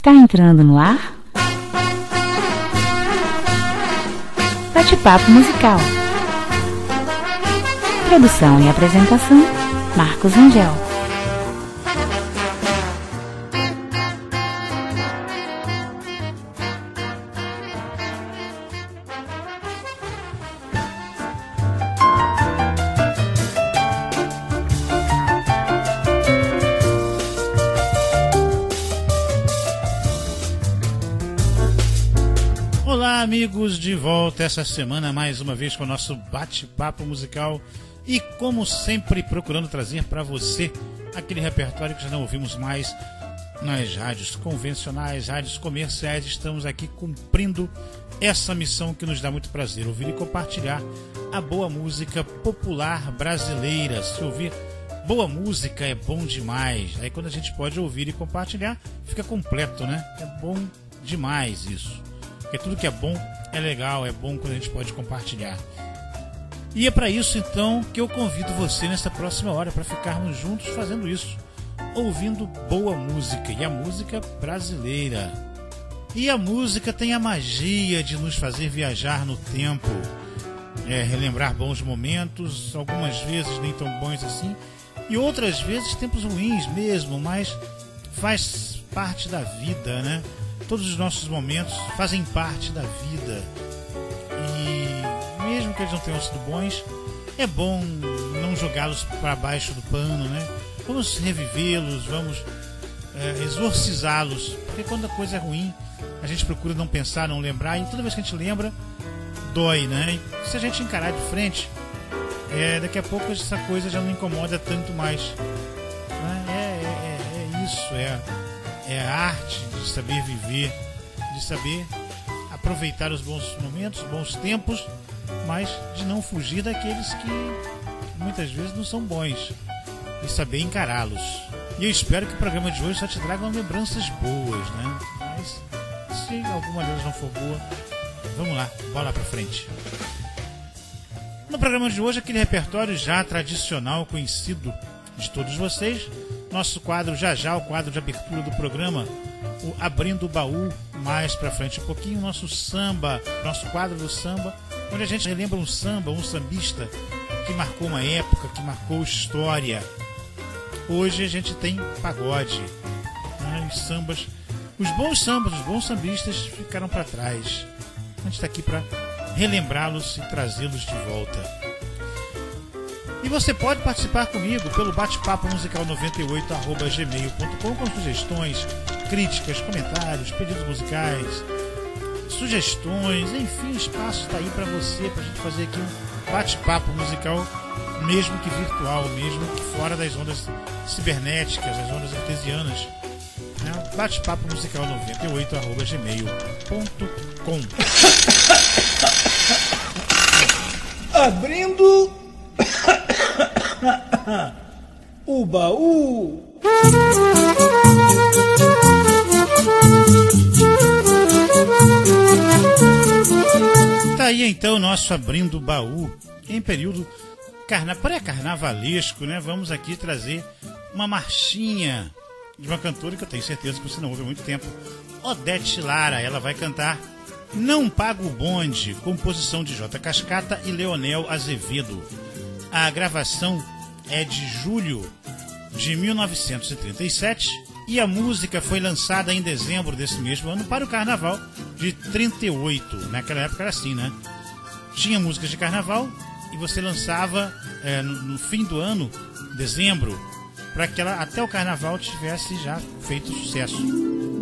Está entrando no ar Bate-Papo Musical. Produção e apresentação, Marcos Angel. Olá, amigos, de volta essa semana mais uma vez com o nosso bate-papo musical e, como sempre, procurando trazer para você aquele repertório que já não ouvimos mais nas rádios convencionais, rádios comerciais. Estamos aqui cumprindo essa missão que nos dá muito prazer, ouvir e compartilhar a boa música popular brasileira. Se ouvir boa música é bom demais. Aí quando a gente pode ouvir e compartilhar, fica completo, né? É bom demais isso. Porque tudo que é bom é legal, é bom quando a gente pode compartilhar. E é para isso então que eu convido você nessa próxima hora para ficarmos juntos fazendo isso, ouvindo boa música, e a música brasileira. E a música tem a magia de nos fazer viajar no tempo, relembrar bons momentos, algumas vezes nem tão bons assim, e outras vezes tempos ruins mesmo, mas faz parte da vida, né? Todos os nossos momentos fazem parte da vida e mesmo que eles não tenham sido bons, é bom não jogá-los para baixo do pano, né? Vamos revivê-los, vamos exorcizá-los, porque quando a coisa é ruim a gente procura não pensar, não lembrar, e toda vez que a gente lembra dói, né? E se a gente encarar de frente, daqui a pouco essa coisa já não incomoda tanto mais, né? Isso, é a arte de saber viver, de saber aproveitar os bons momentos, bons tempos, mas de não fugir daqueles que muitas vezes não são bons, e saber encará-los. E eu espero que o programa de hoje só te traga lembranças boas, né? Mas se alguma delas não for boa, vamos lá, bola pra frente. No programa de hoje, aquele repertório já tradicional, conhecido de todos vocês, nosso quadro já, o quadro de abertura do programa, o Abrindo o Baú, mais pra frente um pouquinho, nosso samba, nosso quadro do samba, onde a gente relembra um samba, um sambista que marcou uma época, que marcou história. Hoje a gente tem pagode, né? Os sambas, os bons sambistas ficaram para trás. A gente está aqui para relembrá-los e trazê-los de volta. E você pode participar comigo pelo bate-papo musical 98@gmail.com com sugestões, críticas, comentários, pedidos musicais, sugestões, enfim, o espaço está aí para você, para a gente fazer aqui um bate-papo musical, mesmo que virtual, mesmo que fora das ondas cibernéticas, das ondas artesianas, né? Bate-papo musical 98@gmail.com. Abrindo o baú. Tá aí então o nosso Abrindo o Baú em período pré-carnavalesco, né? Vamos aqui trazer uma marchinha de uma cantora que eu tenho certeza que você não ouve há muito tempo, Odete Lara. Ela vai cantar Não Pago o Bonde, composição de J. Cascata e Leonel Azevedo. A gravação é de julho de 1937 e a música foi lançada em dezembro desse mesmo ano para o carnaval de 38. Naquela época era assim, né? Tinha músicas de carnaval e você lançava no fim do ano, dezembro, para que ela até o carnaval tivesse já feito sucesso.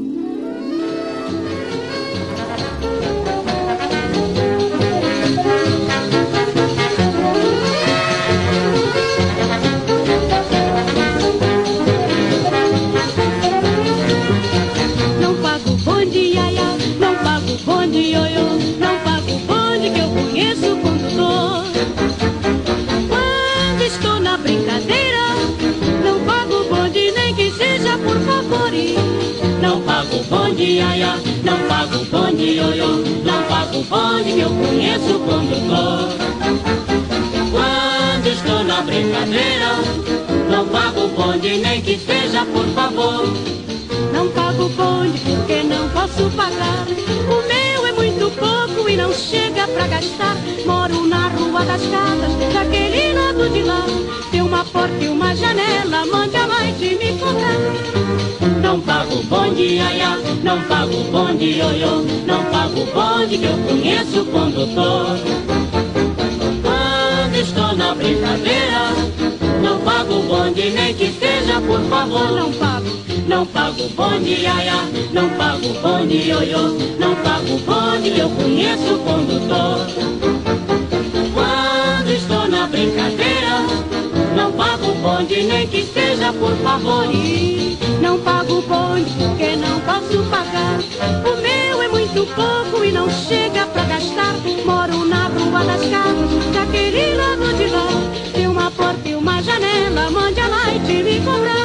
Não pago o bonde, iaia, não pago o bonde, ioiô, não pago o bonde que eu conheço o condutor. Quando estou na brincadeira, não pago o bonde nem que seja por favor. Não pago o bonde, iaia, não pago o bonde, ioiô, não pago o bonde que eu conheço o condutor. Quando estou na brincadeira, não pago o bonde nem que seja por favor. Não pago o bonde porque posso pagar. O meu é muito pouco e não chega pra gastar. Moro na Rua das Casas, daquele lado de lá. Tem uma porta e uma janela, mande a noite me cobrar. Não pago bonde, ai, ai, não pago bonde, ioiô. Não pago bonde que eu conheço o condutor. Quando estou na brincadeira, não pago bonde, nem que seja por favor. Não pago bonde, ai, ai, não pago bonde, ioiô. Não pago bonde que eu conheço o condutor. Quando estou na brincadeira, não pago bonde, nem que seja por favor. E não pago bonde, porque não posso pagar. O meu é muito pouco e não chega pra gastar. Moro na Rua das Casas, daquele lado de lá. Tem uma porta e uma janela, mande a noite me cobrar.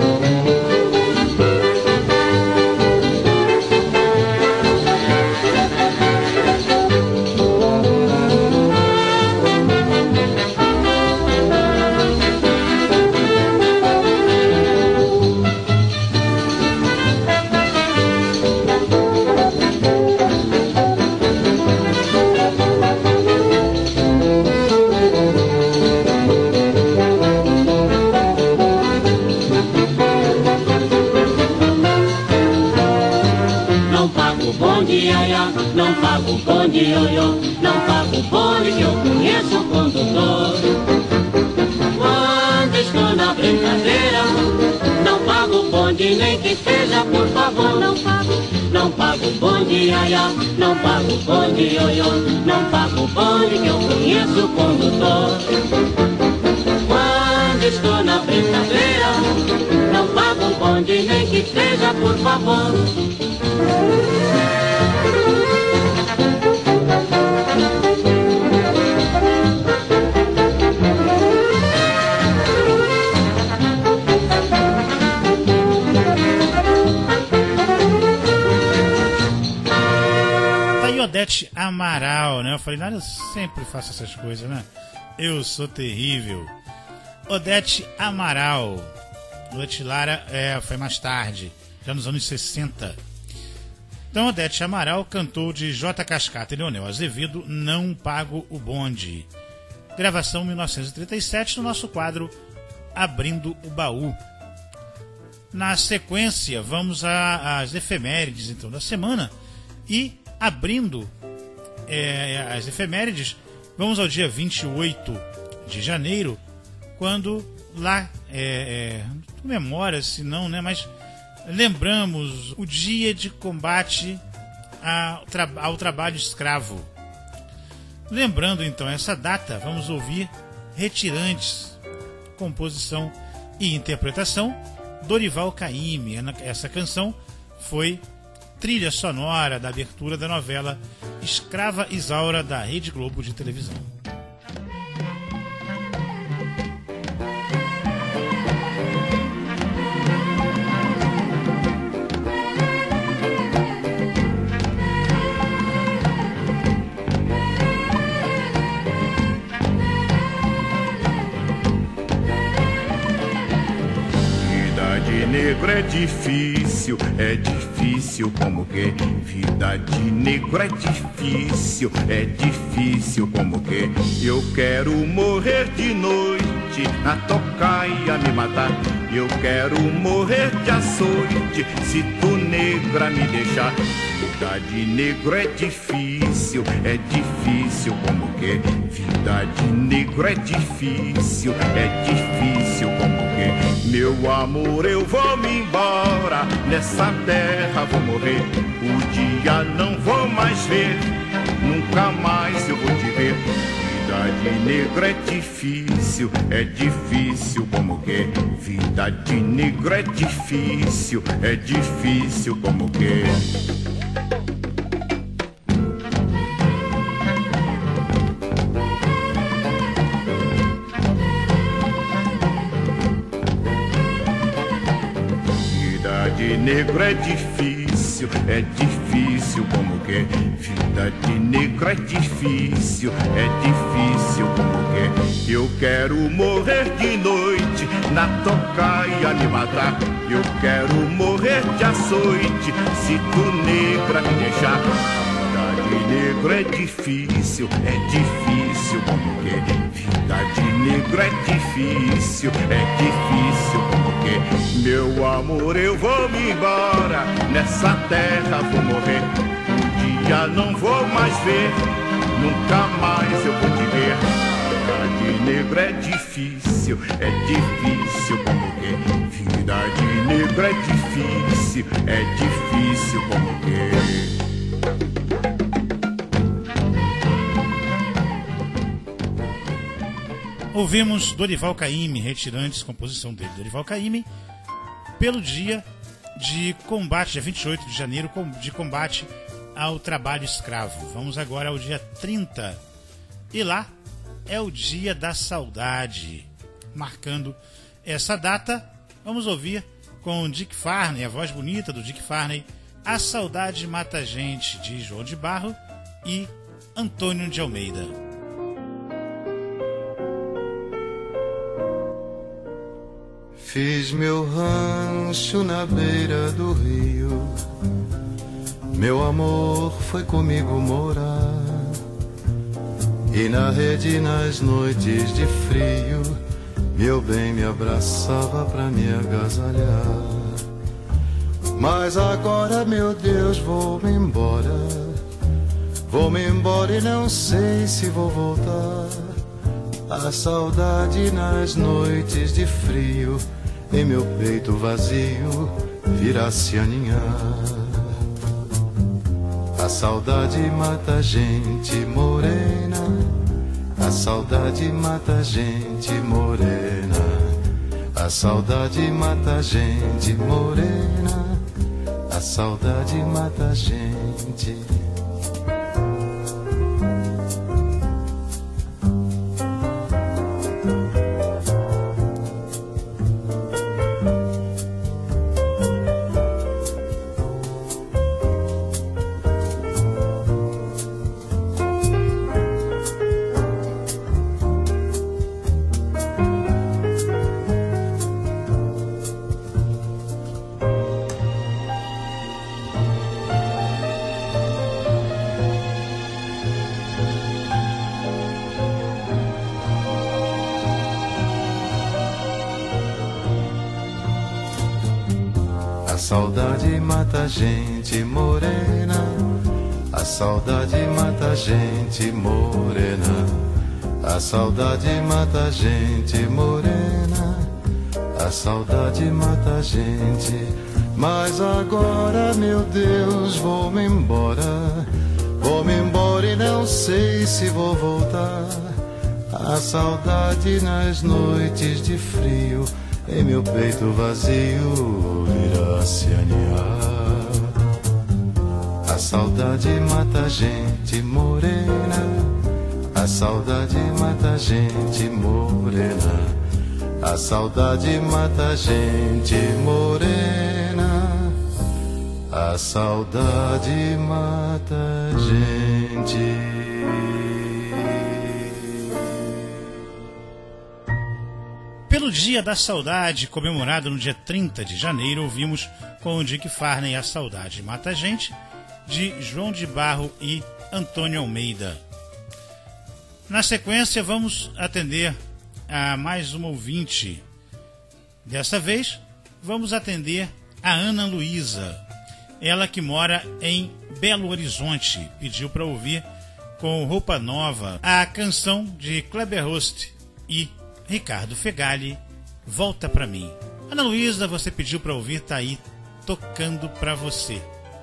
Não pago bonde, ioiô. Não pago bonde que eu conheço o condutor. Quando estou na brincadeira, não pago bonde, nem que seja por favor. Não pago bonde, ai, ai. Não pago bonde, ioiô. Não pago bonde que eu conheço o condutor. Quando estou na brincadeira, não pago bonde, nem que seja por favor. Odete Amaral, né? Eu falei, eu sempre faço essas coisas, né? Eu sou terrível. Odete Amaral. Odete Lara foi mais tarde, já nos anos 60. Então, Odete Amaral cantou de J. Cascata e Leonel Azevedo, Não Pago o Bonde. Gravação 1937, no nosso quadro Abrindo o Baú. Na sequência, vamos às efemérides, então, da semana. E abrindo as efemérides, vamos ao dia 28 de janeiro, quando lá comemora-se, não, né, mas lembramos o dia de combate ao trabalho escravo. Lembrando então essa data, vamos ouvir Retirantes, composição e interpretação Dorival Caymmi. Essa canção foi trilha sonora da abertura da novela Escrava Isaura, da Rede Globo de televisão. Negro é difícil como que vida de negro é difícil como que eu quero morrer de noite na tocaia me matar, eu quero morrer de açoite se tu negra me deixar. Vida de negro é difícil como que vida de negro é difícil como que meu amor eu vou me embora, nessa terra vou morrer, o dia não vou mais ver, nunca mais eu vou te ver. Vida de negro é difícil como que vida de negro é difícil como que negro é difícil como que vida de negro é difícil como que eu quero morrer de noite na tocaia me matar, eu quero morrer de açoite se tu negra deixar. Vida de negro é difícil como que. Vida de negro é difícil como que. Meu amor, eu vou me embora, nessa terra vou morrer. Um dia não vou mais ver, nunca mais eu vou te ver. Vida de negro é difícil como que. Vida de negro é difícil como que. Ouvimos Dorival Caymmi, Retirantes, composição dele, Dorival Caymmi, pelo dia de combate, dia 28 de janeiro, de combate ao trabalho escravo. Vamos agora ao dia 30, e lá é o Dia da Saudade. Marcando essa data, vamos ouvir com Dick Farney, a voz bonita do Dick Farney, A Saudade Mata a Gente, de João de Barro e Antônio de Almeida. Fiz meu rancho na beira do rio, meu amor foi comigo morar, e na rede nas noites de frio, meu bem me abraçava pra me agasalhar. Mas agora, meu Deus, vou-me embora e não sei se vou voltar. A saudade nas noites de frio, em meu peito vazio, virá se aninhar. A saudade mata a gente morena, a saudade mata a gente morena, a saudade mata a gente morena, a saudade mata a gente. A saudade mata a gente morena, a saudade mata a gente morena, a saudade mata a gente morena, a saudade mata a gente. Mas agora, meu Deus, vou-me embora e não sei se vou voltar. A saudade nas noites de frio, em meu peito vazio, virá se aninhar. A saudade mata a gente morena, a saudade mata a gente morena, a saudade mata a gente morena, a saudade mata a gente. Pelo Dia da Saudade, comemorado no dia 30 de janeiro, ouvimos com o Dick Farney A Saudade Mata a Gente, de João de Barro e Antônio Almeida. Na sequência, vamos atender a mais uma ouvinte. Dessa vez, vamos atender a Ana Luísa. Ela que mora em Belo Horizonte, pediu para ouvir com Roupa Nova a canção de Kleber Host e Ricardo Fegali, Volta Pra Mim. Ana Luísa, você pediu para ouvir, tá aí, tocando pra você.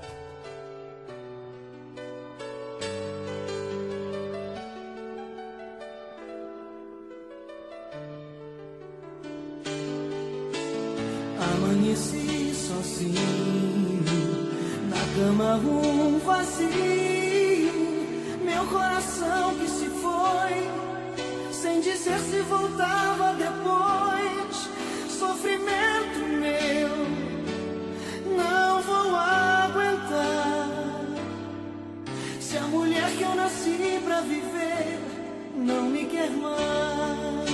Amanheci sozinho, na cama vazio, meu coração que se foi, sem dizer se voltava depois. Sofrimento meu, não vou aguentar. Se a mulher que eu nasci pra viver não me quer mais.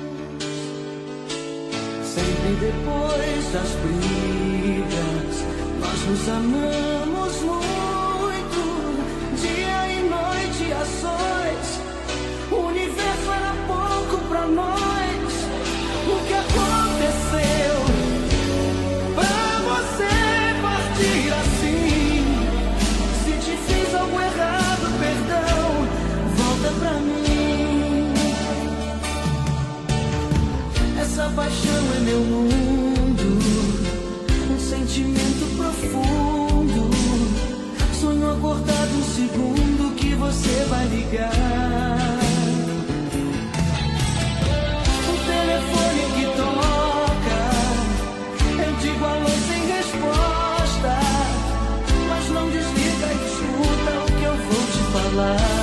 Sempre depois das brigas, nós nos amamos muito. é meu mundo, um sentimento profundo. Sonho acordado um segundo que você vai ligar. O telefone que toca, eu digo alô sem resposta, mas não desliga e escuta o que eu vou te falar.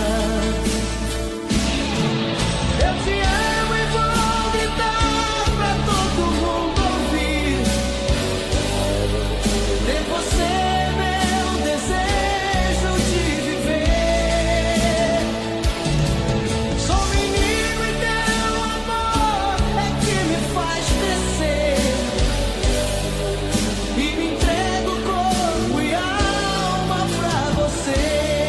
Eu te amo e vou gritar pra todo mundo ouvir. Ter você é meu desejo de viver. Sou menino e teu amor é que me faz crescer. E me entrego corpo e alma pra você.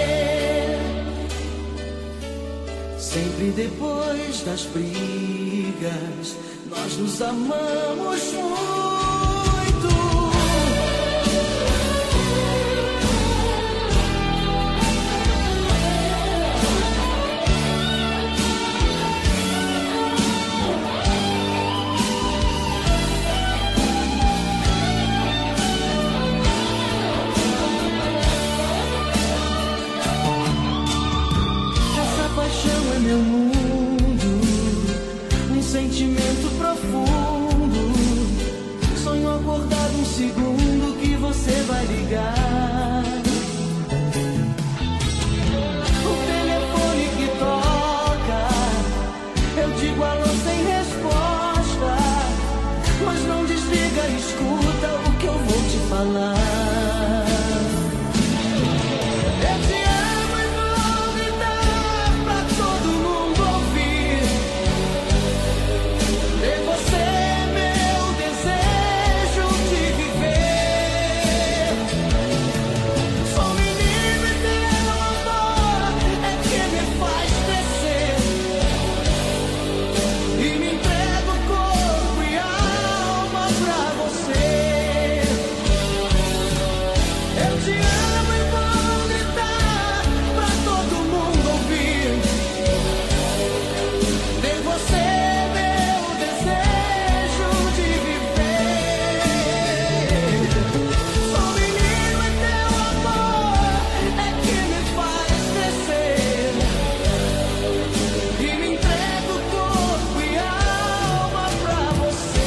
Sempre depois das brigas, nós nos amamos muito. Essa paixão é meu mundo, um sentimento profundo. Sonho acordado um segundo que você vai ligar. O telefone que toca, eu digo alô sem resposta, mas não desliga, escuta o que eu vou te falar. Eu te amo e vou gritar pra todo mundo ouvir. Ter você é meu desejo de viver. Sou menino e teu amor é que me faz crescer. E me entrego corpo e alma pra você. Eu te amo e vou gritar pra todo mundo ouvir. Ter você é meu desejo de viver. Sou menino e teu amor é que me faz crescer. E me entrego corpo e alma pra você.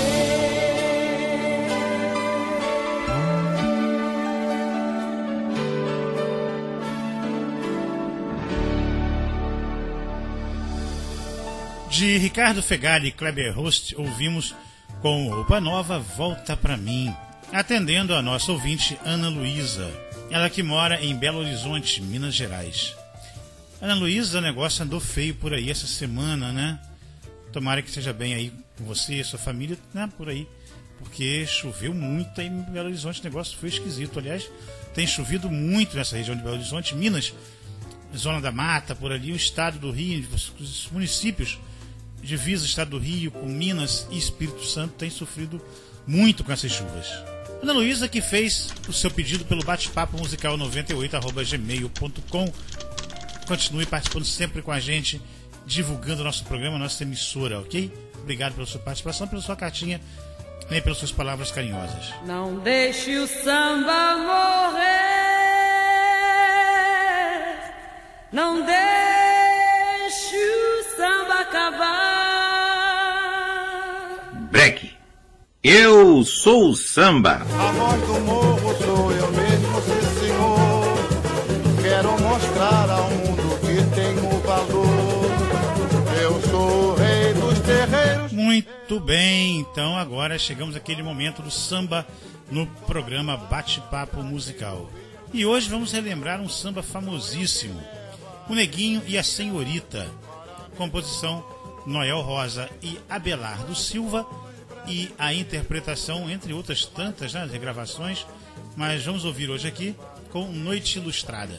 De Ricardo Fegali e Kleber Host, ouvimos com Roupa Nova, Volta Pra Mim, atendendo a nossa ouvinte Ana Luísa, ela que mora em Belo Horizonte, Minas Gerais. Ana Luísa, o negócio andou feio por aí essa semana, né? Tomara que esteja bem aí com você e sua família, né? Por aí, porque choveu muito aí em Belo Horizonte, o negócio foi esquisito. Aliás, tem chovido muito nessa região de Belo Horizonte, Minas, Zona da Mata, por ali, o estado do Rio, os municípios divisa o estado do Rio com Minas e Espírito Santo tem sofrido muito com essas chuvas. Ana Luísa, que fez o seu pedido pelo bate-papo musical 98@gmail.com. Continue participando sempre com a gente, divulgando o nosso programa, nossa emissora, ok? Obrigado pela sua participação, pela sua cartinha e pelas suas palavras carinhosas. Não deixe o samba morrer, não deixe o samba acabar. Breque, eu sou o samba. A voz do morro sou eu mesmo, sim senhor. Quero mostrar ao mundo que tenho valor. Eu sou o rei dos terreiros. Muito bem, então agora chegamos àquele momento do samba no programa Bate-Papo Musical. E hoje vamos relembrar um samba famosíssimo, O Neguinho e a Senhorita, composição Noel Rosa e Abelardo Silva, e a interpretação, entre outras tantas, né, regravações, mas vamos ouvir hoje aqui com Noite Ilustrada.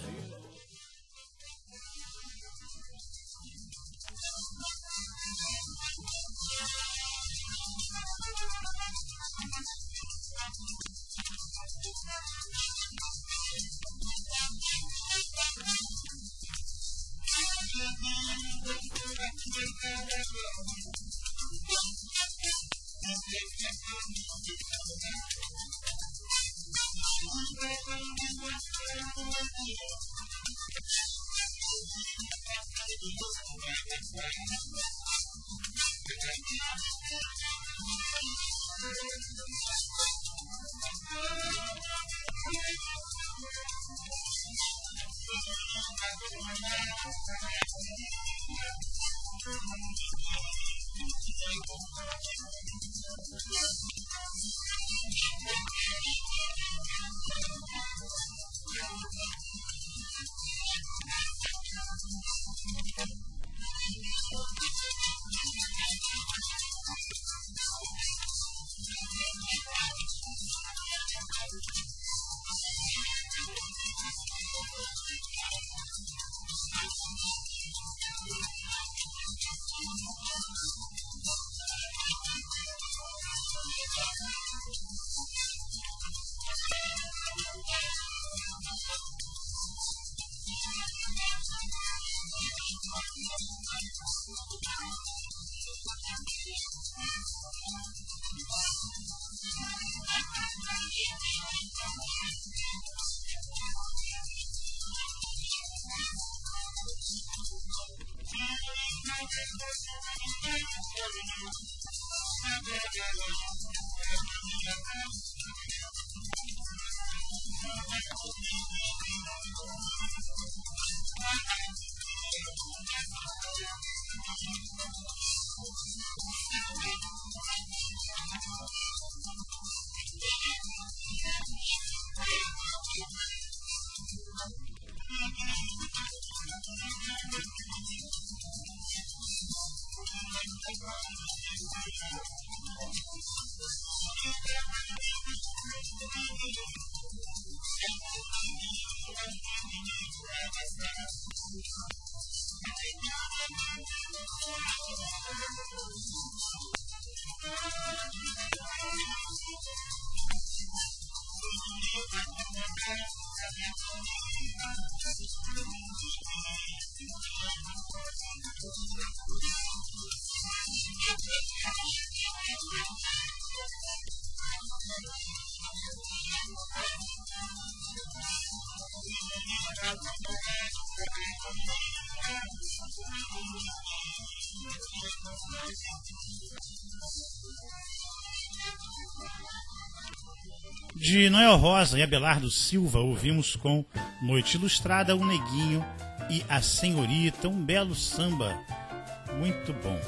De Noel Rosa e Abelardo Silva, ouvimos com Noite Ilustrada, O Neguinho e A Senhorita, um belo samba, muito bom.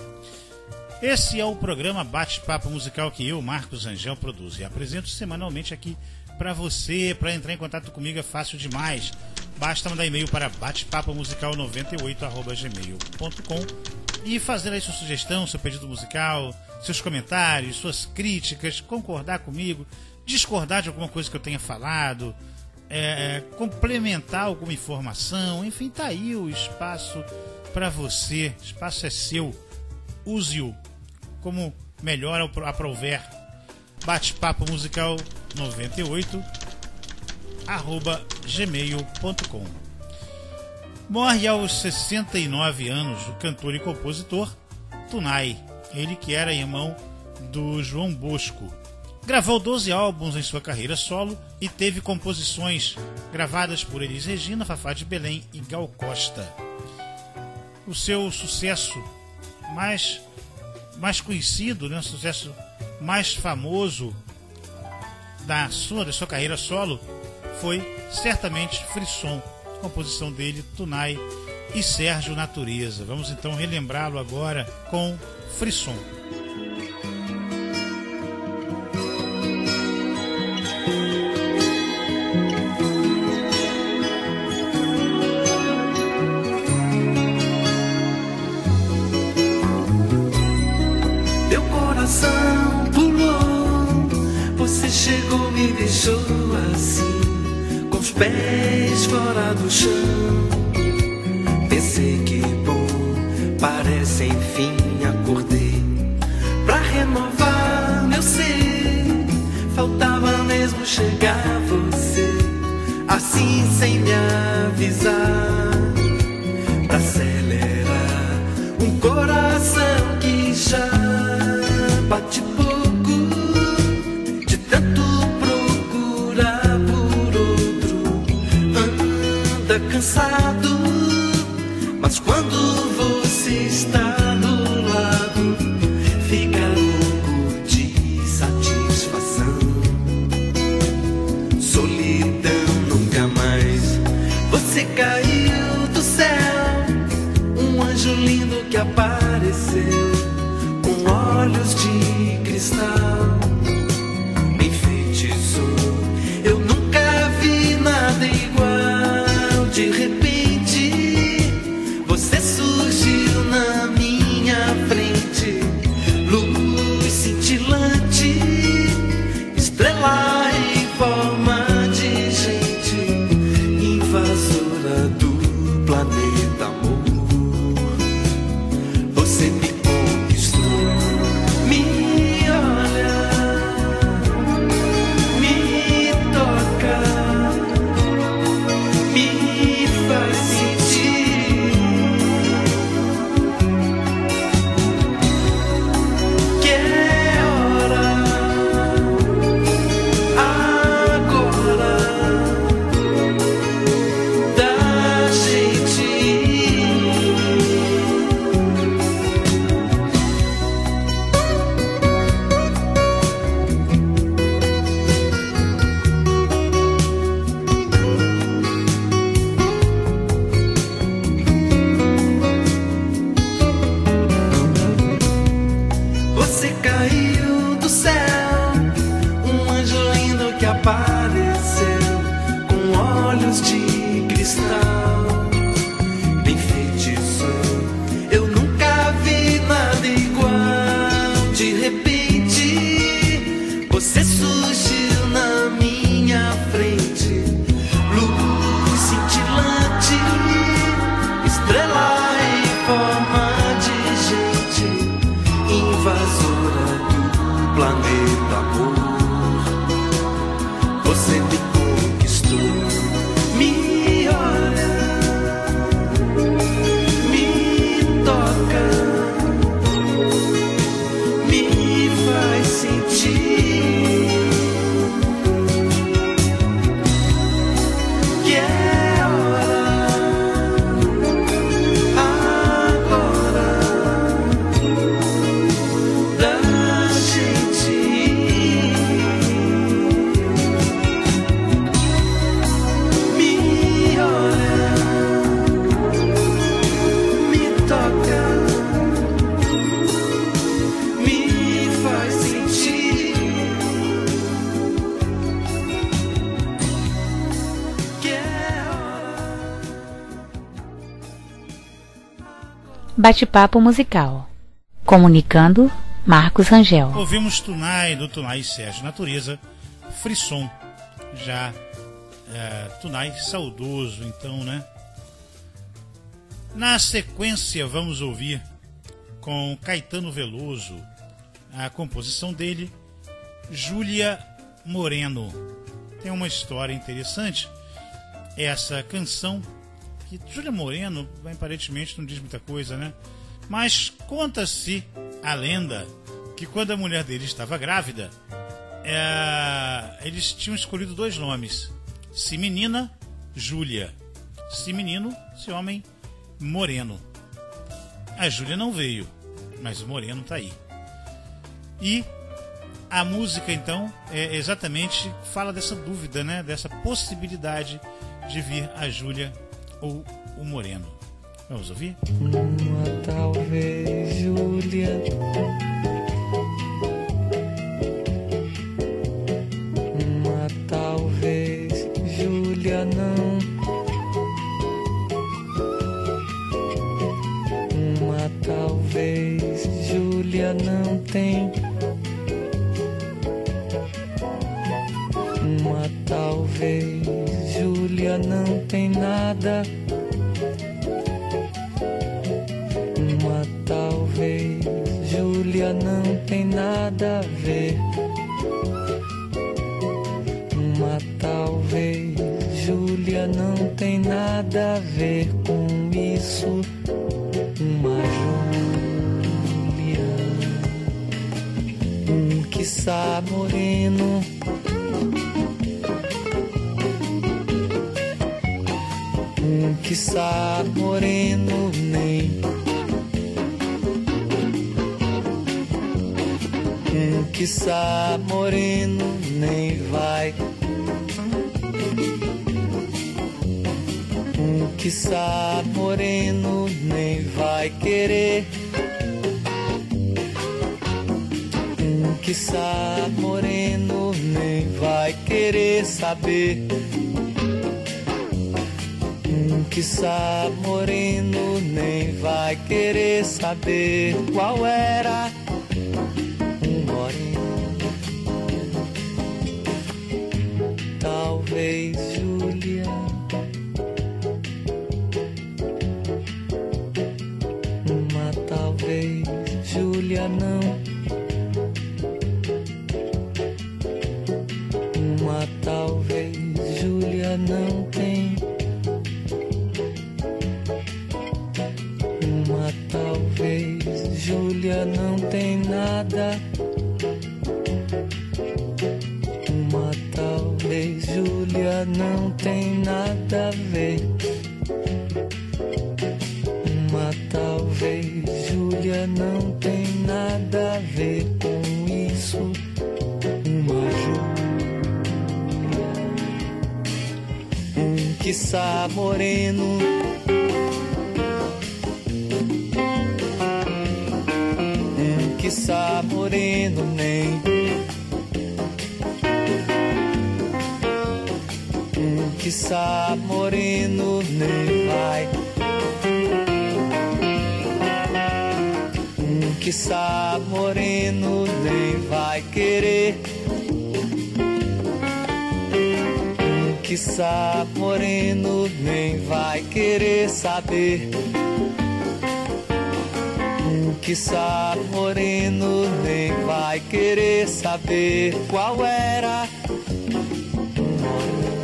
Esse é o programa Bate-Papo Musical que eu, Marcos Rangel, produzo e apresento semanalmente aqui para você. Para entrar em contato comigo é fácil demais, basta mandar e-mail para batepapomusical98@gmail.com e fazer aí sua sugestão, seu pedido musical, seus comentários, suas críticas, concordar comigo, discordar de alguma coisa que eu tenha falado, complementar alguma informação, enfim, tá aí o espaço para você, o espaço é seu, use-o como melhor aprouver. Bate-papo musical 98@gmail.com. Morre aos 69 anos o cantor e compositor Tunai, ele que era irmão do João Bosco. Gravou 12 álbuns em sua carreira solo e teve composições gravadas por Elis Regina, Fafá de Belém e Gal Costa. O seu sucesso mais conhecido, né, o sucesso mais famoso da sua carreira solo foi certamente Frisson, composição dele, Tunai e Sérgio Natureza. Vamos então relembrá-lo agora com Frisson. Meu coração pulou, você chegou, me deixou assim, com os pés fora do chão. Pensei que bom, parece enfim acordei pra renovar meu ser. Faltava mesmo chegar você, assim sem me avisar, pra acelerar um coração que já bate pouco. vida cansado, mas quando você está do lado, fica louco de satisfação. Solidão nunca mais. Você caiu do céu, um anjo lindo que apareceu, com olhos de cristal. Me enfeitiçou, eu nunca vi nada igual. De repente, você surgiu na minha frente, luz cintilante, estrela em forma de gente, invasora do planeta amor. Você me conquistou, me olha, me toca, me faz sentir que é hora agora da gente ir. Você caiu do céu, um anjo lindo que apareceu, com olhos de cristal. Me enfeitiçou, eu nunca vi nada igual. De repente, você surgiu na minha frente, luz cintilante, estrela em forma de gente, invasora do planeta amor. Você me conquistou, me olha, me toca, me faz sentir que é hora agora da gente ir. Me olha, me toca, me faz sentir que é hora. Bate-papo musical. Comunicando, Marcos Rangel. Ouvimos Tunai, do Tunai Sérgio Natureza, Frisson. Já Tunai saudoso, então, né? Na sequência, vamos ouvir com Caetano Veloso a composição dele, Júlia Moreno. Tem uma história interessante. Essa canção, que Júlia Moreno aparentemente não diz muita coisa, né? Mas conta-se a lenda que quando a mulher dele estava grávida, eles tinham escolhido dois nomes: se menina, Júlia; se menino, se homem, Moreno. A Júlia não veio, mas o Moreno tá aí. E a música, então, exatamente fala dessa dúvida, né? Dessa possibilidade de vir a Júlia ou o Moreno. Vamos ouvir? Uma talvez Júlia, uma talvez Júlia não, uma talvez Júlia não tem, uma talvez Júlia não tem nada, uma talvez Júlia não tem nada a ver, uma talvez Júlia não tem nada a ver com isso, uma Júlia, quiçá Moreno, quiçá moreno nem, quiçá moreno nem vai, quiçá moreno nem vai querer, quiçá moreno nem vai querer saber, quiçá moreno nem vai querer saber qual era um moreno. Talvez Júlia, uma talvez Júlia não, uma talvez Júlia não tem, uma talvez Júlia não tem nada, uma talvez Júlia não tem nada a ver, uma talvez Júlia não tem nada a ver com isso, uma Júlia, quiçá moreno, quiçá moreno nem, quiçá moreno nem vai, quiçá moreno nem vai querer, quiçá moreno nem vai querer saber, quiçá moreno nem vai querer saber qual era um moreno.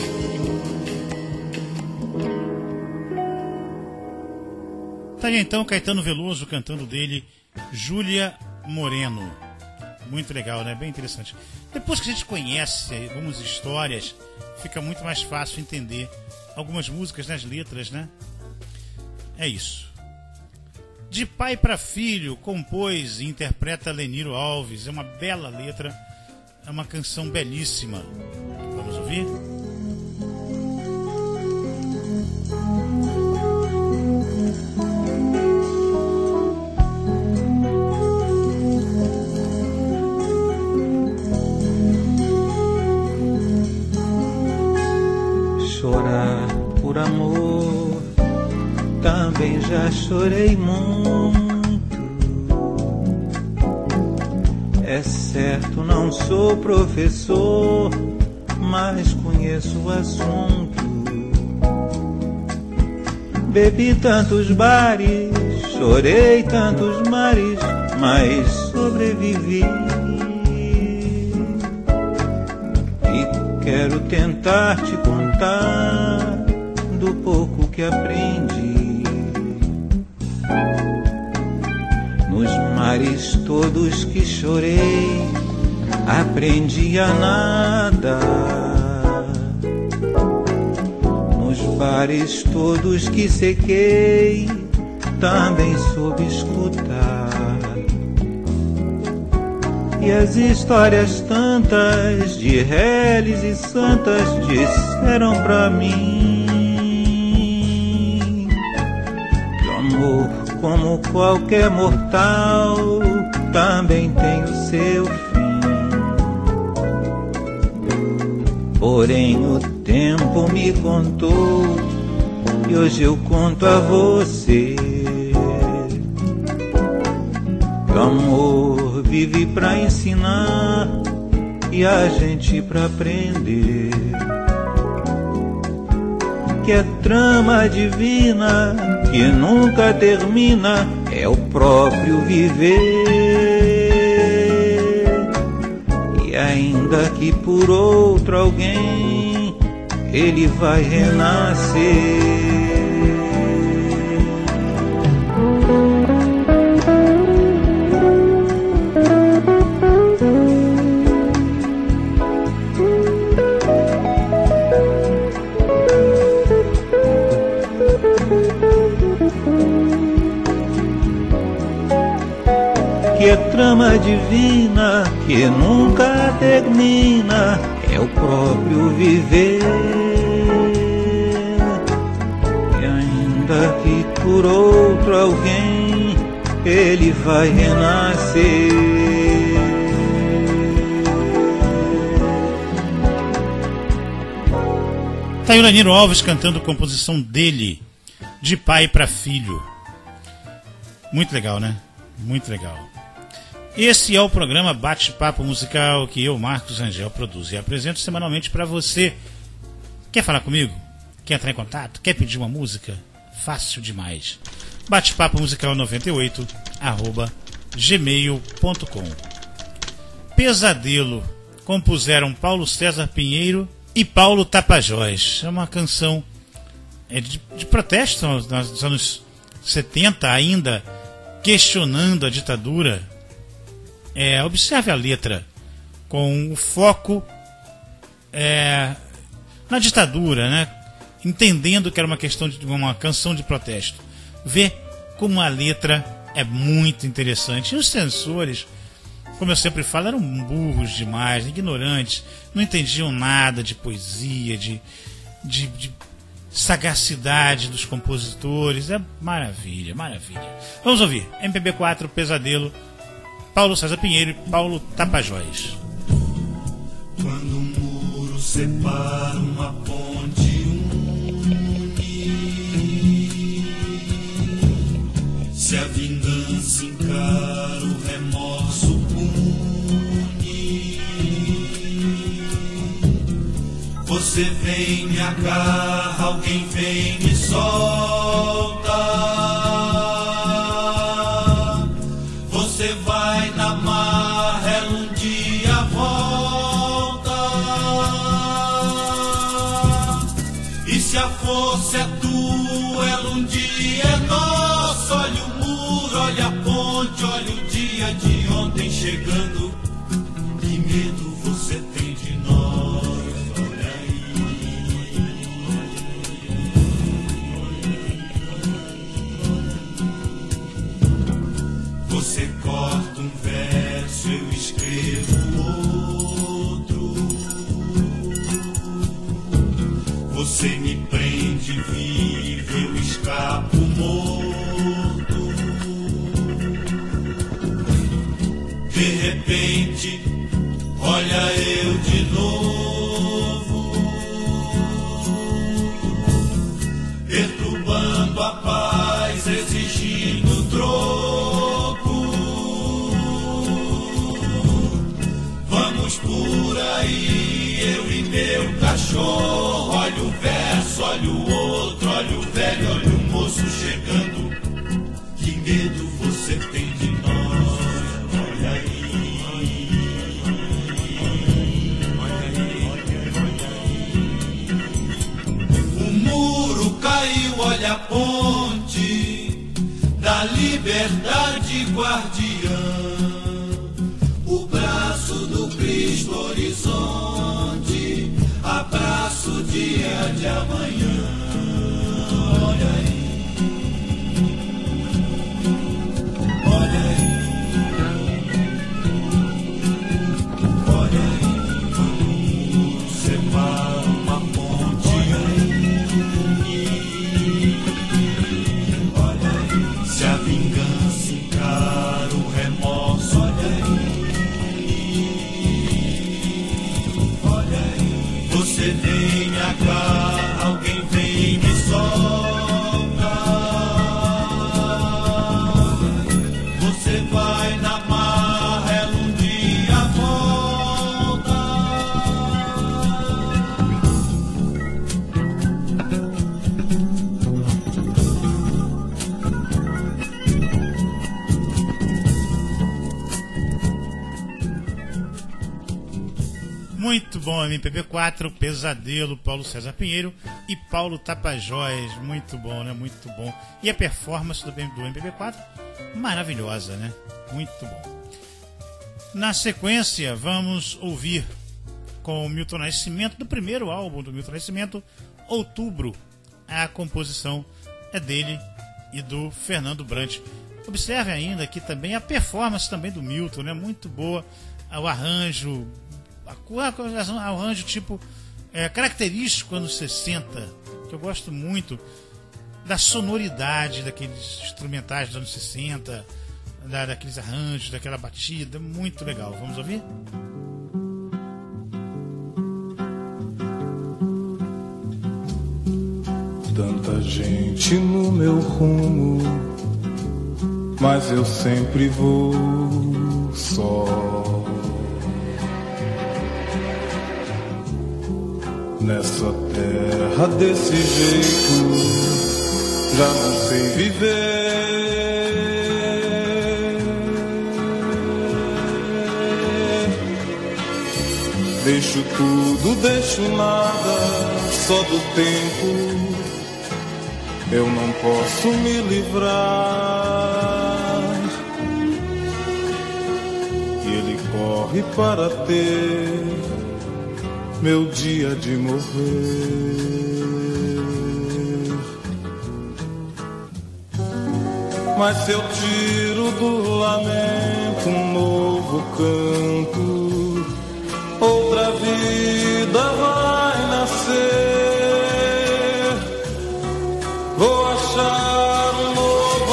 Tá aí então Caetano Veloso cantando dele Júlia Moreno. Muito legal, né? Bem interessante. Depois que a gente conhece algumas histórias, fica muito mais fácil entender algumas músicas nas letras, né? É isso. De Pai para Filho, compôs e interpreta Leniro Alves. É uma bela letra, é uma canção belíssima. Vamos ouvir? Chorar por amor, também já chorei muito. É certo, não sou professor, mas conheço o assunto. Bebi tantos bares, chorei tantos mares, mas sobrevivi. E quero tentar te contar do pouco que aprendi. Nos mares todos que chorei, aprendi a nadar. Nos bares todos que sequei, também soube escutar. E as histórias tantas de réis e santas disseram pra mim que o amor, como qualquer mortal, também tem o seu fim. Porém o tempo me contou e hoje eu conto a você que o amor vive pra ensinar e a gente pra aprender. Que é trama divina que nunca termina, é o próprio viver. E ainda que por outro alguém ele vai renascer. que é trama divina, que nunca termina, é o próprio viver. E ainda que por outro alguém ele vai renascer. Tá aí o Laniro Alves cantando composição dele, de pai para filho. Muito legal, né? Muito legal. Esse é o programa Bate-Papo Musical que eu, Marcos Rangel, produzo e apresento semanalmente para você. Quer falar comigo? Quer entrar em contato? Quer pedir uma música? Fácil demais. Bate-Papo Musical 98 @gmail.com. Pesadelo compuseram Paulo César Pinheiro e Paulo Tapajós. É uma canção de protesto nos anos 70, ainda questionando a ditadura. Observe a letra com o foco na ditadura, né? Entendendo que era uma questão de uma canção de protesto. Vê como a letra é muito interessante. E os censores, como eu sempre falo, eram burros demais, ignorantes, não entendiam nada de poesia, de sagacidade dos compositores. É maravilha, maravilha. Vamos ouvir MPB4 Pesadelo, Paulo César Pinheiro e Paulo Tapajós. Quando um muro separa uma ponte une, se a vingança encara o remorso pune, você vem, me agarra, alguém vem, me solta. Você vai na marra, ela um dia volta. E se a força é tua, ela um dia é nossa. Olha o muro, olha a ponte, olha o dia de ontem chegando. Que medo você tem de nós, olha aí. Você corta um verso, eu escrevo outro. Você me prende vivo, eu escapo morto. De repente, olha eu de novo, perturbando a paz, exigindo troco. Vamos por aí, eu e meu cachorro. Olha o verso, olha o outro, olha o velho, olha o moço chegando. Que medo você tem de nós, olha aí. O muro caiu, olha a ponte da liberdade guardiã. O braço do Cristo horizonte, abraço o dia de amanhã. Olha aí, olha aí, olha aí. Separa uma ponte, olha aí. Se a vingança encara o remorso, olha aí. Você vem me agarra, alguém vem me solta. Você vai na marra, ela um dia volta. Muito bom, MPB4, Pesadelo, Paulo César Pinheiro e Paulo Tapajós. Muito bom, né? Muito bom. E a performance do MPB4, maravilhosa, né? Muito bom. Na sequência, vamos ouvir com o Milton Nascimento, do primeiro álbum do Milton Nascimento, Outubro. A composição é dele e do Fernando Brant. Observe ainda que também a performance também do Milton, né? Muito boa, o arranjo, o arranjo tipo característico anos 60, que eu gosto muito da sonoridade daqueles instrumentais dos anos 60, daqueles arranjos, daquela batida, muito legal. Vamos ouvir? Tanta gente no meu rumo, mas eu sempre vou só. Nessa terra desse jeito, já não sei viver. Deixo tudo, deixo nada, só do tempo eu não posso me livrar. E ele corre para ter meu dia de morrer. Mas se eu tiro do lamento um novo canto, outra vida vai nascer. Vou achar um novo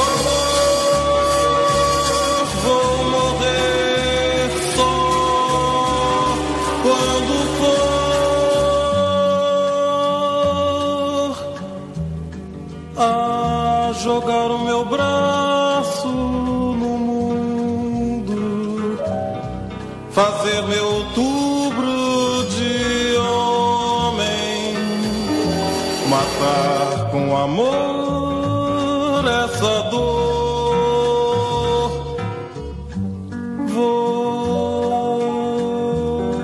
amor, vou morrer só quando for a jogar o meu braço no mundo, fazer meu outubro de homem, matar com amor essa dor. Vou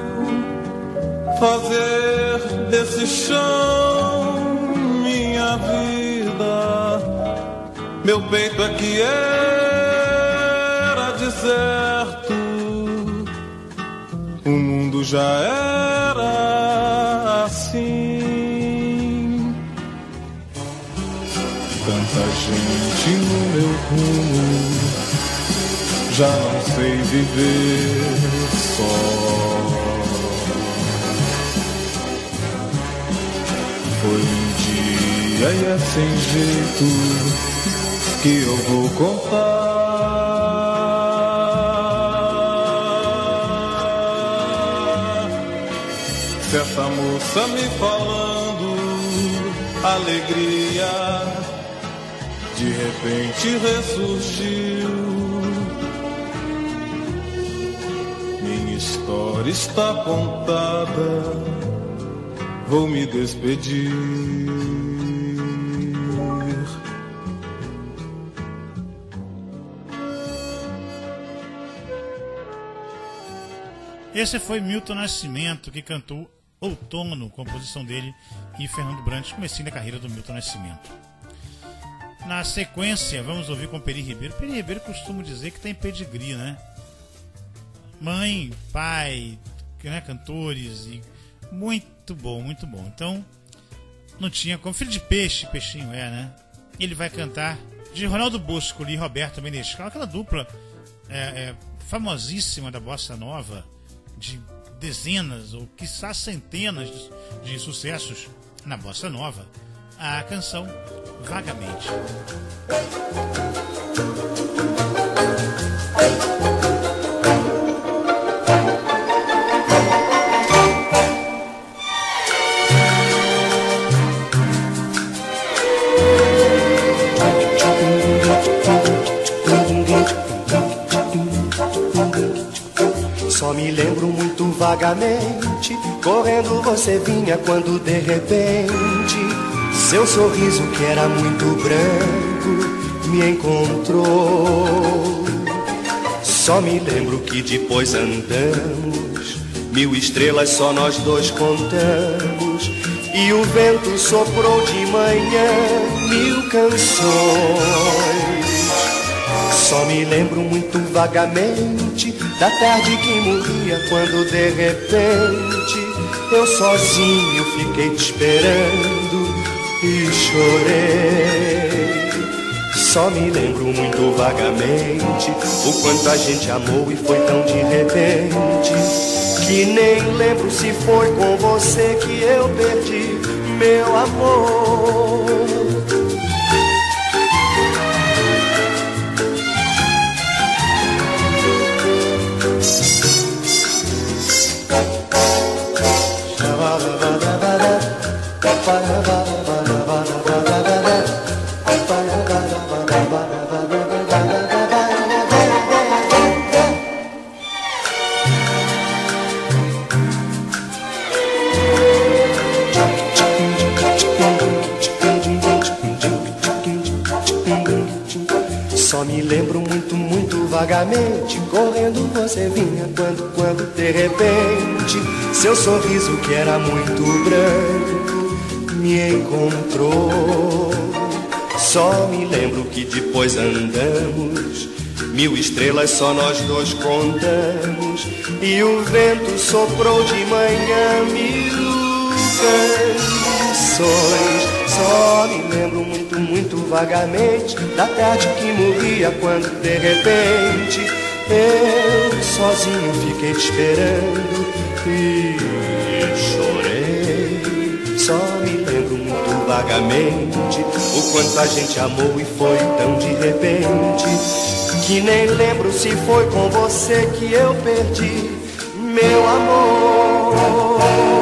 fazer desse chão minha vida. Meu peito é que era deserto, o mundo já era assim. Tanta gente no meu rumo, já não sei viver só. Foi um dia e é sem jeito que eu vou contar. Certa moça me falando alegria, de repente ressurgiu. Minha história está contada, vou me despedir. Esse foi Milton Nascimento, que cantou Outono, composição dele e Fernando Brandes, comecinho da carreira do Milton Nascimento. Na sequência, vamos ouvir com Peri Ribeiro. Peri Ribeiro costuma dizer que tem pedigree, né? Mãe, pai, né, cantores, e muito bom, muito bom. Então, não tinha como. Filho de peixe, peixinho é, né? Ele vai cantar de Ronaldo Bosco e Roberto Menescal, aquela dupla famosíssima da Bossa Nova, de dezenas ou quiçá centenas de sucessos na Bossa Nova, a canção Vagamente. Só me lembro muito vagamente, correndo você vinha quando de repente seu sorriso, que era muito branco, me encontrou. Só me lembro que depois andamos, 1000 estrelas só nós dois contamos, e o vento soprou de manhã 1000 canções. Só me lembro muito vagamente da tarde que morria quando de repente eu sozinho fiquei te esperando e chorei. Só me lembro muito vagamente o quanto a gente amou e foi tão de repente, que nem lembro se foi com você que eu perdi meu amor. Só me lembro muito, muito vagamente, correndo você vinha quando de repente seu sorriso que era muito branco me encontrou. Só me lembro que depois andamos, 1000 estrelas só nós dois contamos, e o vento soprou de manhã 1000 canções. Só me lembro muito, muito vagamente da tarde que morria quando de repente eu sozinho fiquei te esperando e chorei. Só me lembro muito vagamente o quanto a gente amou e foi tão de repente, que nem lembro se foi com você que eu perdi meu amor.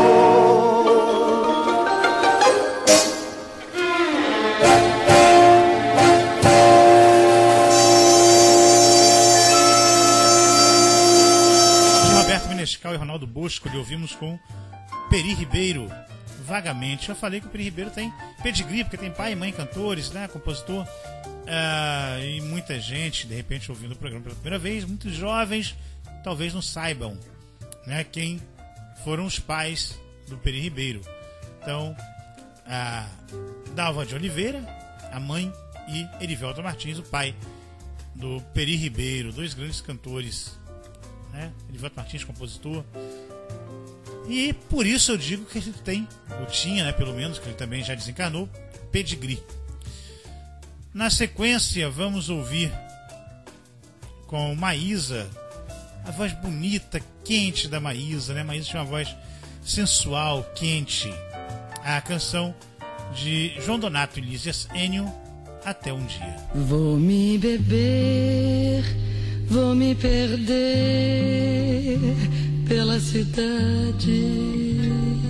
E Ronaldo Bosco, e ouvimos com Peri Ribeiro, Vagamente. Eu falei que o Peri Ribeiro tem pedigree, porque tem pai e mãe cantores, né, compositor, e muita gente, de repente, ouvindo o programa pela primeira vez, muitos jovens talvez não saibam, né, quem foram os pais do Peri Ribeiro. Então, Dalva de Oliveira, a mãe, e Erivelto Martins, o pai do Peri Ribeiro, dois grandes cantores, né? Erivelto Martins, compositor, e por isso eu digo que ele tem, ou tinha, né, pelo menos, que ele também já desencarnou, pedigree. Na sequência vamos ouvir com Maísa, a voz bonita, quente da Maísa, né? Maísa tinha uma voz sensual, quente, a canção de João Donato e Lísias Enio, Até um Dia. Vou me beber, vou me perder pela cidade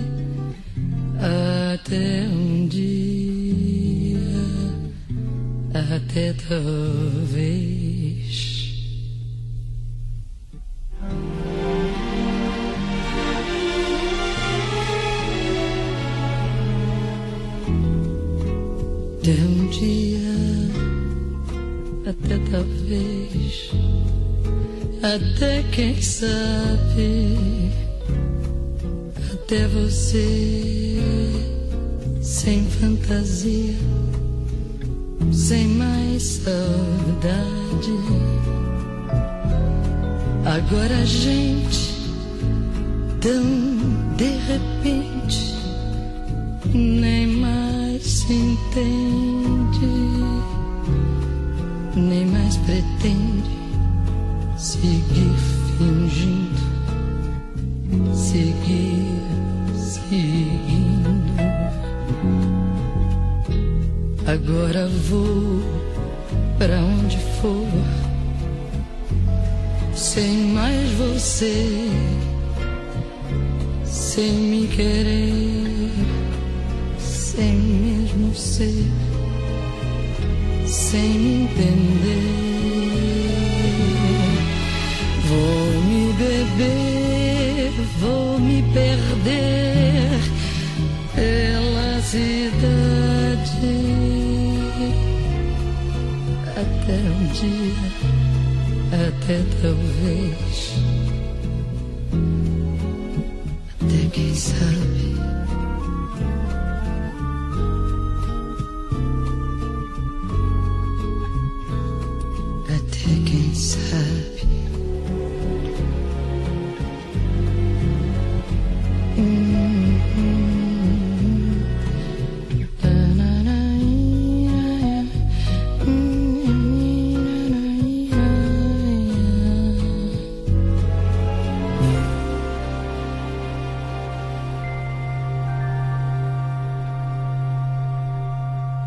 até um dia, até talvez. Até um dia, até talvez, até quem sabe, até você, sem fantasia, sem mais saudade. Agora a gente, tão de repente, nem mais se entende, nem mais pretende seguir fingindo, seguir seguindo. Agora vou pra onde for, sem mais você, sem me querer, sem mesmo ser, sem me entender. Vou me beber, vou me perder pela cidade até um dia, até talvez, até quem sabe. Até quem sabe.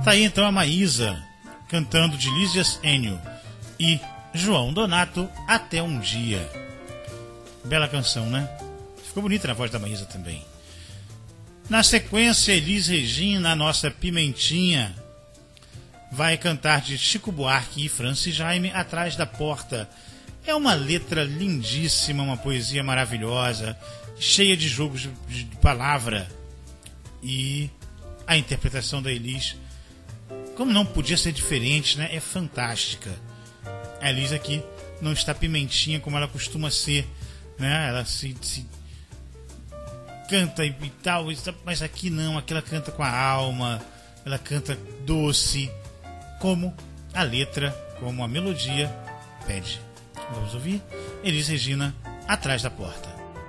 Tá aí então a Maísa cantando de Lísias Enio e João Donato, Até um Dia. Bela canção, né? Ficou bonita na voz da Maísa também. Na sequência, Elis Regina, a nossa pimentinha, vai cantar de Chico Buarque e Francis Jaime, Atrás da Porta. É uma letra lindíssima, uma poesia maravilhosa, cheia de jogos de palavra. E a interpretação da Elis, como não podia ser diferente, né? É fantástica. A Elis aqui não está pimentinha como ela costuma ser, né? Ela se canta e tal, mas aqui não, aqui ela canta com a alma, ela canta doce, como a letra, como a melodia pede. Vamos ouvir Elis Regina, Atrás da Porta.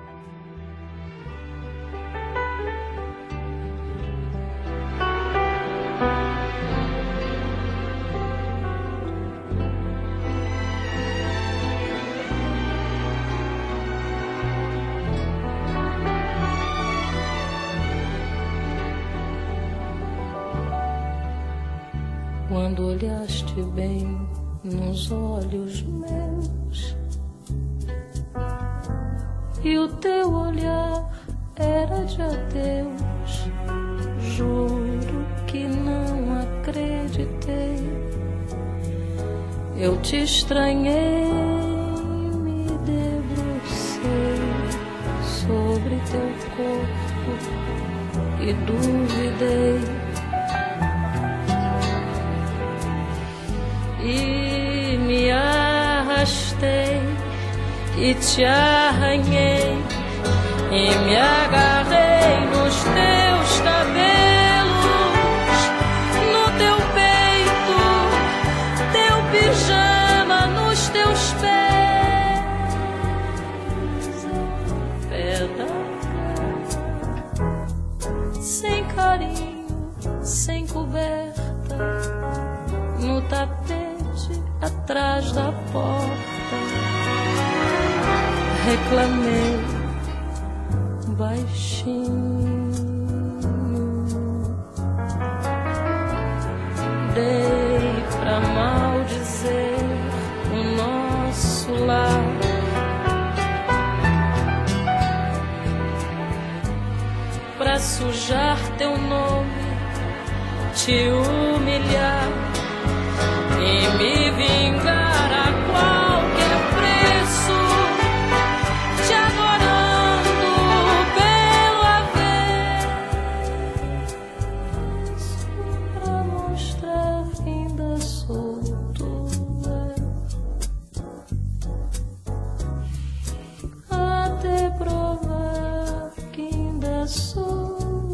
Quando olhaste bem nos olhos meus e o teu olhar era de adeus, juro que não acreditei. Eu te estranhei, me debrucei sobre teu corpo e duvidei. E me arrastei e te arranhei e me agarrei nos teus cabelos, no teu peito, teu pijama nos teus pés, pé da sem carinho, sem coberta, no tapete atrás da porta, reclamei baixinho, dei pra maldizer o nosso lar, pra sujar teu nome, te humilhar e me vingar a qualquer preço, te adorando pela vez, pra mostrar que ainda sou tua, até provar que ainda sou.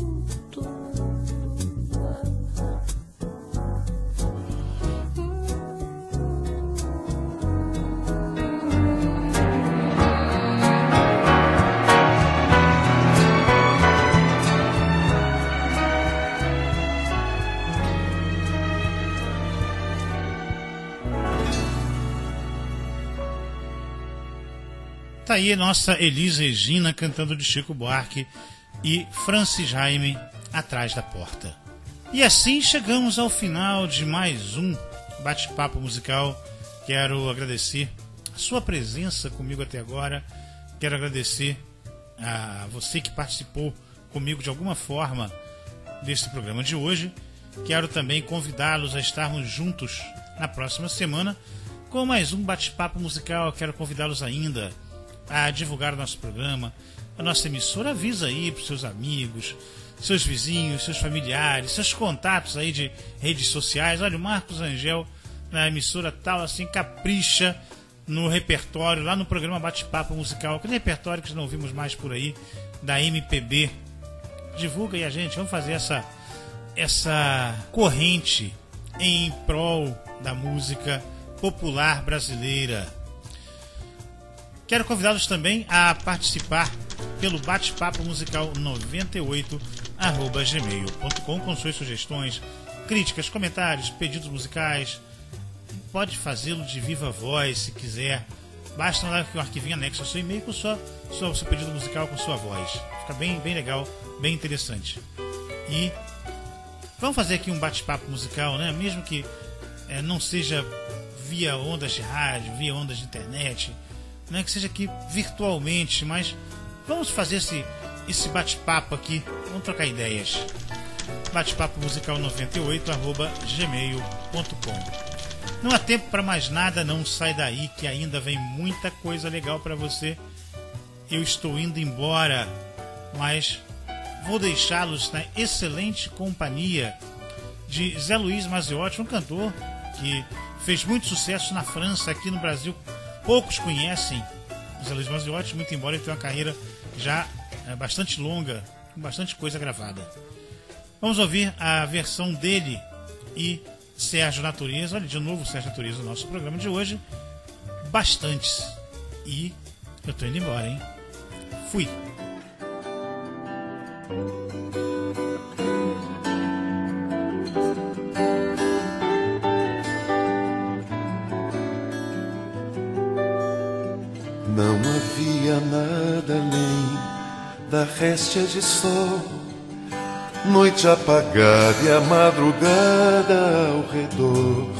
Tá aí a nossa Elis Regina cantando de Chico Buarque e Francis Jaime, Atrás da Porta. E assim chegamos ao final de mais um bate-papo musical. Quero agradecer a sua presença comigo até agora. Quero agradecer a você que participou comigo de alguma forma deste programa de hoje. Quero também convidá-los a estarmos juntos na próxima semana com mais um bate-papo musical. Quero convidá-los ainda a divulgar o nosso programa, a nossa emissora. Avisa aí para os seus amigos, seus vizinhos, seus familiares, seus contatos aí de redes sociais. Olha, o Marcos Angel na emissora tal, assim, capricha no repertório, lá no programa Bate-Papo Musical, aquele repertório que não ouvimos mais por aí, da MPB. Divulga aí a gente, vamos fazer essa corrente em prol da música popular brasileira. Quero convidá-los também a participar pelo Bate-Papo Musical 98@gmail.com com suas sugestões, críticas, comentários, pedidos musicais. Pode fazê-lo de viva voz se quiser. Basta mandar um arquivinho anexo ao seu e-mail com seu pedido musical com sua voz. Fica bem legal, bem interessante. E Vamos fazer aqui um bate-papo musical, né? Mesmo que não seja via ondas de rádio, via ondas de internet, né? Que seja aqui virtualmente, mas vamos fazer esse bate-papo aqui, vamos trocar ideias. Bate-papo musical 98@gmail.com. Não há tempo para mais nada, não sai daí que ainda vem muita coisa legal para você. Eu estou indo embora, mas vou deixá-los na excelente companhia de Zé Luiz Maziotti, um cantor que fez muito sucesso na França. Aqui no Brasil poucos conhecem o Zé Luiz Maziotti, muito embora ele tenha uma carreira já bastante longa, com bastante coisa gravada. Vamos ouvir a versão dele e Sérgio Natureza. Olha, de novo o Sérgio Natureza no nosso programa de hoje. Bastantes. E eu tô indo embora, hein? Fui. Não havia nada além da réstia de sol, noite apagada e a madrugada ao redor.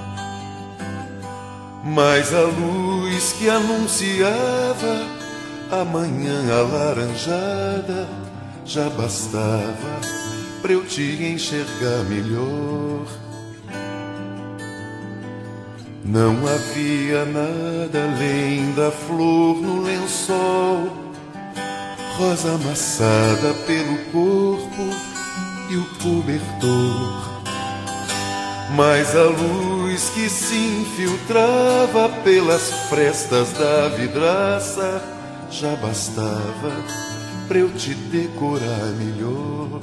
Mas a luz que anunciava a manhã alaranjada já bastava pra eu te enxergar melhor. Não havia nada além da flor no lençol, rosa amassada pelo corpo e o cobertor. Mas a luz que se infiltrava pelas frestas da vidraça já bastava pra eu te decorar melhor.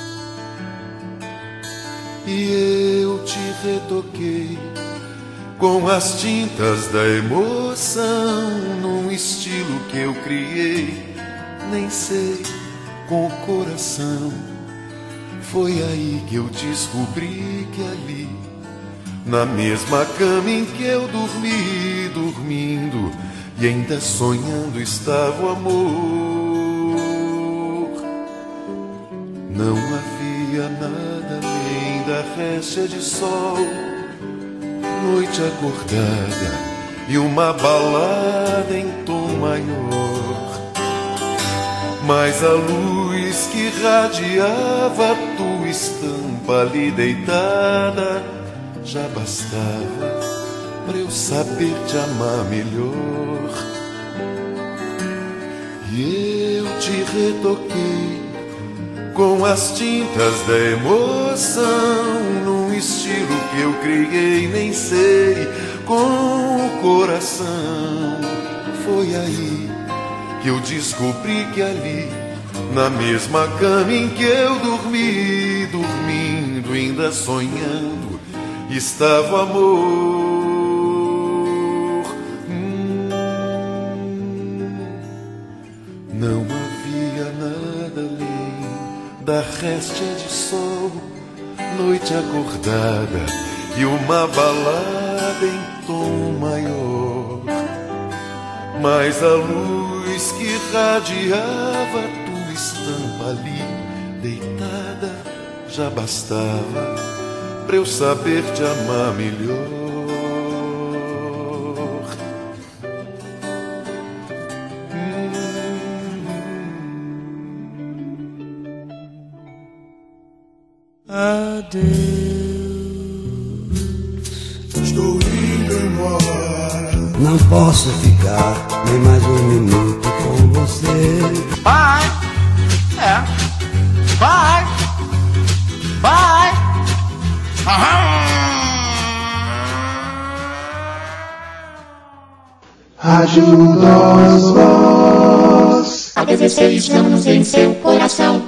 E eu te retoquei com as tintas da emoção, num estilo que eu criei, nem sei, com o coração. Foi aí que eu descobri que ali, na mesma cama em que eu dormi, dormindo e ainda sonhando, estava o amor. Não havia nada além da réstia de sol, noite acordada e uma balada em tom maior. Mas a luz que irradiava a tua estampa ali deitada já bastava pra eu saber te amar melhor. E eu te retoquei com as tintas da emoção, num estilo que eu criei, nem sei, com o coração. Foi aí que eu descobri que ali, na mesma cama em que eu dormi, dormindo, ainda sonhando, estava o amor. Não havia nada além da réstia de sol, noite acordada e uma balada em tom maior. Mas a luz que irradiava a tua estampa ali deitada já bastava pra eu saber te amar melhor. Adeus, estou indo embora. Não posso ficar nem mais um minuto com você. Bye, bye, bye. Rádio Nós Voz. Há 16 anos em seu coração.